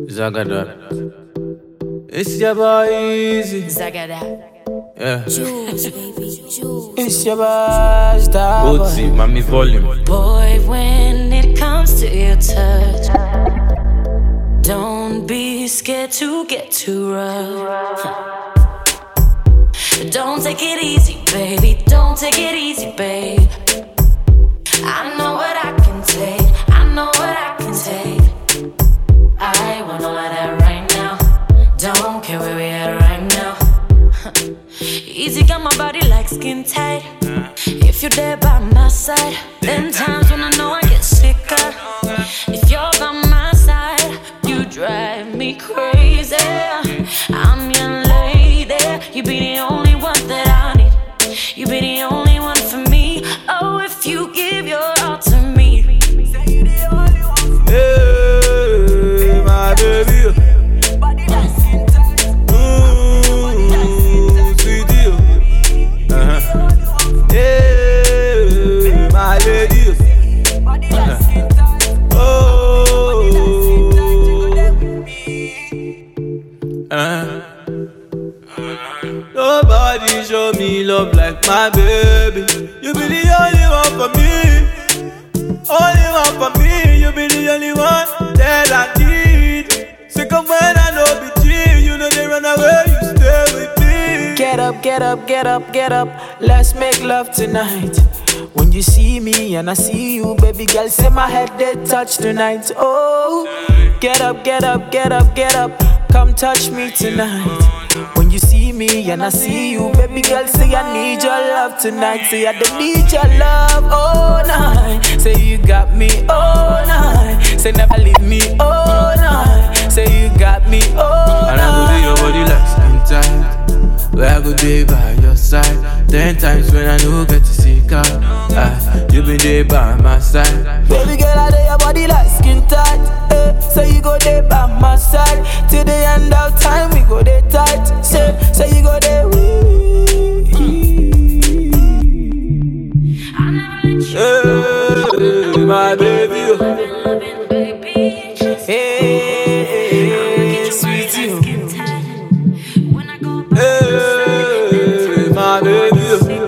Zagada. It's your boy Easy. Zagada. Yeah. Jules, baby, Jules. It's your boy, Star Boy. Ozi, Mami Volume. Boy, when it comes to your touch, don't be scared to get too rough. Don't take it easy, baby. Don't take it easy, babe. I know what I can take. I know what I can take. I want all of that right now. Don't care where we at right now. Easy got my body like skin tight. If you're there by my side, then times when I know I get sicker. If you're by my side, you drive me crazy. I'm your lady. You be the only one that I need. You be the only one for me. Oh, if you give your all to me. Hey, my baby. Sweetie. Hey, my lady. Nobody show me love like my baby. You be the only one for me. Only one for me. You be the only one that I need. Second when I know be G. You know they run away, you stay with me. Get up, get up, get up, get up. Let's make love tonight. When you see me and I see you, baby girl, say my head they touch tonight. Oh, get up, get up, get up, get up. Come touch me tonight. When you see me and I see you, baby girl, say I need your love tonight. Say I don't need your love all night. Say you got me all night. Say never leave me all night. Say you got me all night. And I go do your body like skin tight. Where I go day by your side. 10 times when I know get to seek out. You been there by my side. Baby girl, I do your body like skin tight. So you go there by my side. Till the end of time, we go there tight. Say you go there with hey, my baby. hey, sweetie. Hey, my baby.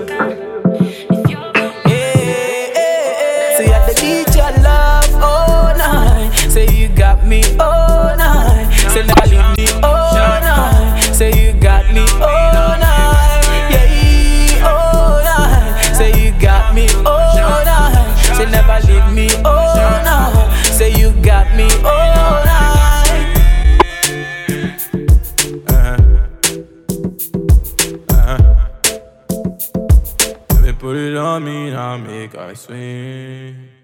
Say I need your love all night. Say you got me all night. Say never leave me all night. Say you got me all night. Yeah, all night. Say you got me all night. Say never leave me all night. Say you got me all night. Let me put it on me, now make I swing.